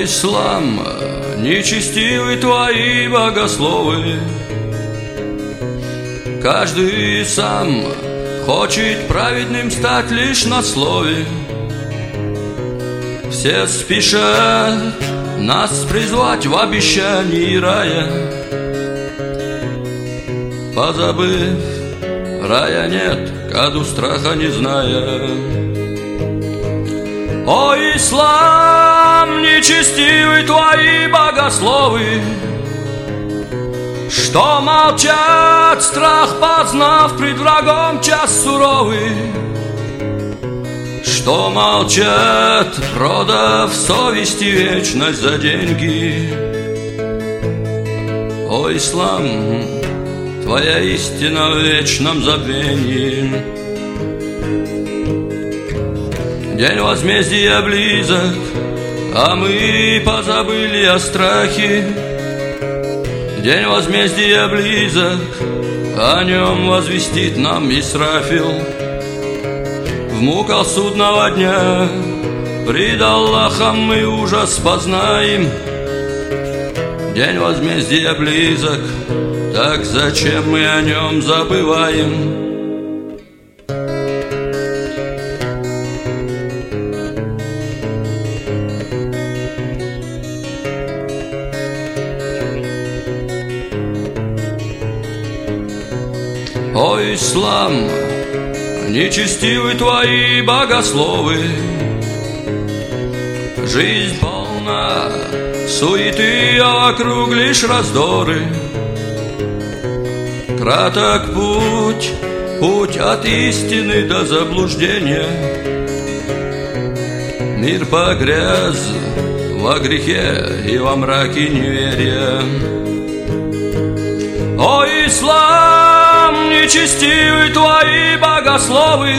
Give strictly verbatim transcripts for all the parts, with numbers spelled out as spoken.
О, ислам, нечестивы твои богословы, каждый сам хочет праведным стать лишь на слове. Все спешат нас призвать в обещании рая, позабыв, рая нет, каду страха не зная. О, ислам, нечестивы твои богословы, что молчат, страх познав пред врагом час суровый, что молчат, продав совести вечность за деньги. О, ислам, твоя истина в вечном забвении. День возмездия близок, а мы позабыли о страхе. День возмездия близок, о нем возвестит нам Исрафил. В муках судного дня пред Аллахом мы ужас познаем. День возмездия близок, так зачем мы о нем забываем? О, ислам, нечестивы твои богословы, жизнь полна суеты, а вокруг лишь раздоры. Краток путь, путь от истины до заблуждения. Мир погряз во грехе и во мраке неверия. О, ислам, нечестивы твои богословы,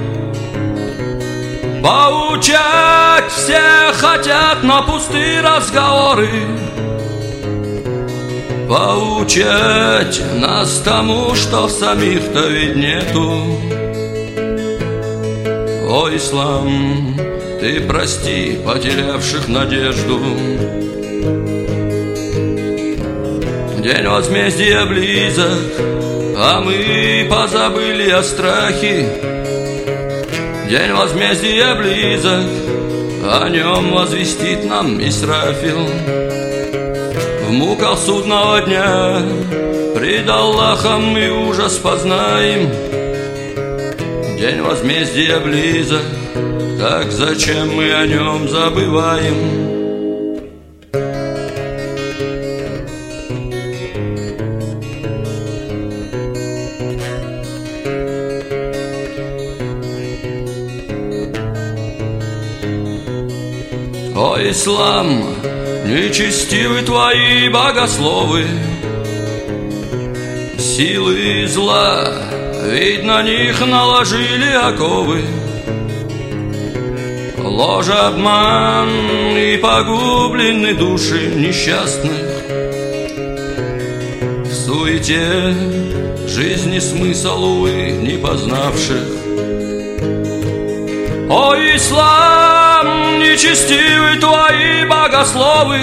поучать все хотят, но пустые разговоры. Поучать нас тому, что в самих-то ведь нету. О, ислам, ты прости потерявших надежду. День возмездия близок, а мы позабыли о страхе. День возмездия близок, о нем возвестит нам Исрафил. В муках судного дня пред Аллахом мы ужас познаем. День возмездия близок, так зачем мы о нем забываем? О, ислам, нечестивы твои богословы, силы зла, ведь на них наложили оковы. Ложь, обман и погублены души несчастных. В суете жизни смысл, увы, не познавших. О, ислам, нечестивы твои богословы,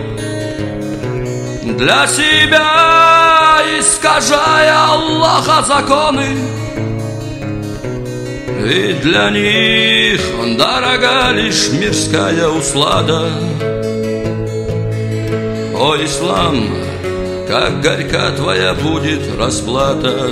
для себя искажая Аллаха законы. Ведь для них дорога лишь мирская услада. О, ислам, как горька твоя будет расплата.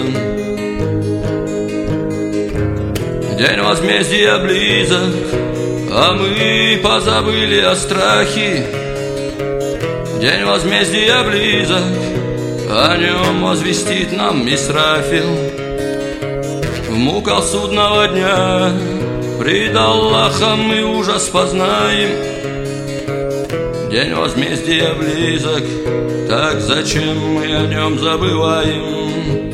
День возмездия близок, а мы позабыли о страхе. День возмездия близок, о нем возвестит нам Исрафил. В муках судного дня пред Аллахом мы ужас познаем. День возмездия близок, так зачем мы о нем забываем?